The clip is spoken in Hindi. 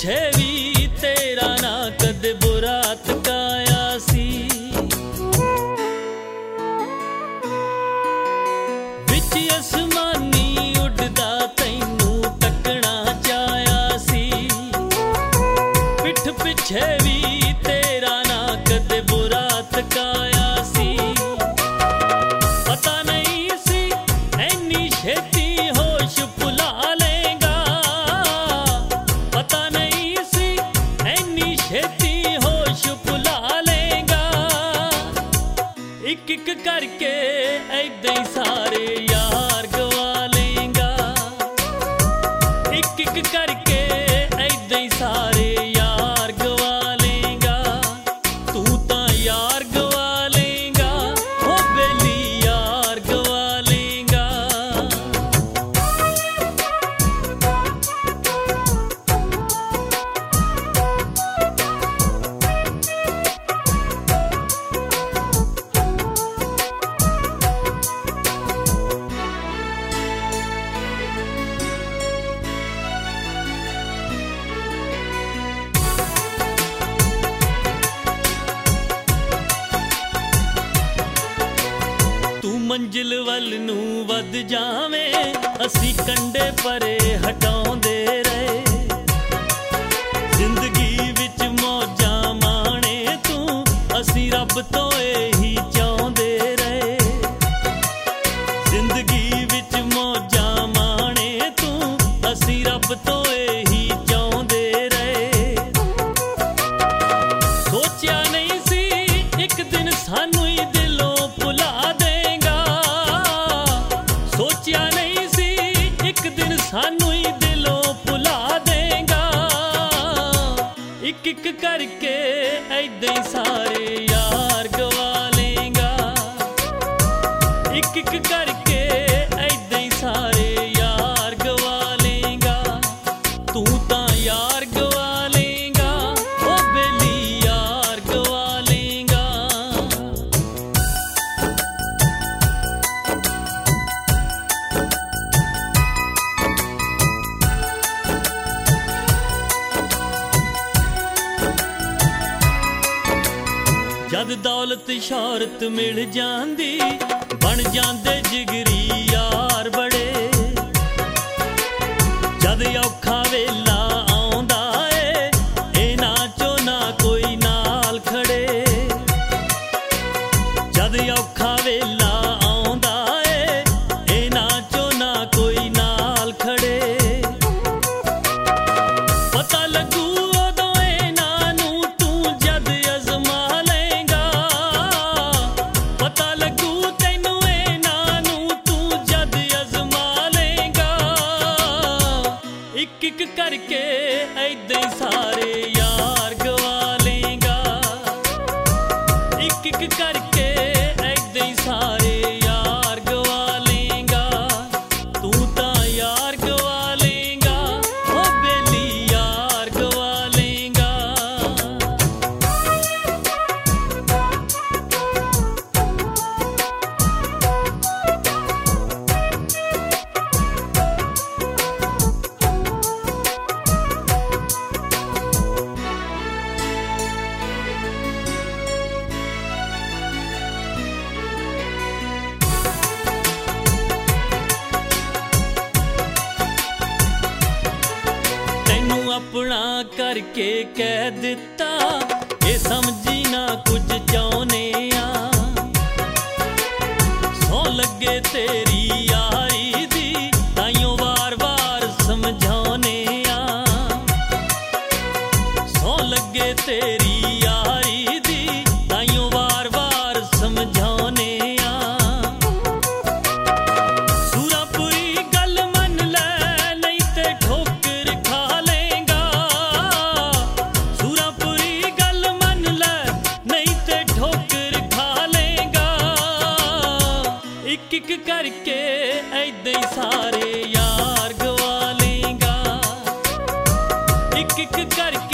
पिछे भी तेरा ना कदे बुरा तकाया सी। विच आसमानी उड़दा तैनू तकना चाया सी। पिठ पिछे भी तेरा ना कदे बुरा तकाया सी। पता नहीं सी ऐनी छेती होश भुला लेगा। पता नहीं सी ऐनी छेती होश भुला लेगा। एक एक करके ऐदां ही सारे यार गवा लेगा। एक एक करके ऐदां ही सारे यार गवा लेगा। तू तां यार गवा लेगा, ओ बेली यार गवा लेगा। तू मंजिल वल नू वध जावें, असी कंडे परे हटाउंदे रहे। जिंदगी विच मौजां माणे तू, असी रब तो यही चाहुंदे रहे। जिंदगी विच मौजां माणे तू, असी रब तो यही चाहुंदे रहे। सोचिया नहीं सी एक दिन सानू ही दिलों भुला देगा। सोचिया नहीं सी एक दिन सानू ही दिलों भुला देगा। एक एक करके ऐदां ही सारे यार गवा लेगा। एक एक करके ऐदां ही सारे यार गवा लेगा। तू तां यार गवा लेगा, ओ बेली यार गवा लेगा। जद दौलत शौहरत मिल जांदी, बन जांदे जिगरी यार बड़े। जद औखा वेला आउंदा ए, इन्हां चों ना कोई नाल खड़े। जद औखा वेला आउंदा ए, इन्हां चों ना कोई नाल खड़े। पता लगू उदों इन्हां नू तू जद अज़मा लेगा। पता लगू तैनू इन्हां नू तू जद अज़मा लेगा। एक एक करके ऐदां ही सारे यार गवा लेगा। एक एक करके ऐदां ही सारे यार गवा लेगा। तू तां यार गवा लेगा, ओ बेली यार गवा लेगा। तैनू अपना करके कह दिता, ये समझी ना कुछ चाहुने आ। सौ लगे तेरी यारी दी, ताइयों वार वार समझाउने आ। सौ लगे तेरी यारी दी, ताइयों वार वार समझाउने आ। सूरापुरी गल मन ले, नहीं ते ठोकर खा लेगा। सूरापुरी गल मन ले, नहीं ते ठोकर खा लेगा। एक एक करके ऐदां ही सारे यार गवा लेगा। एक एक करके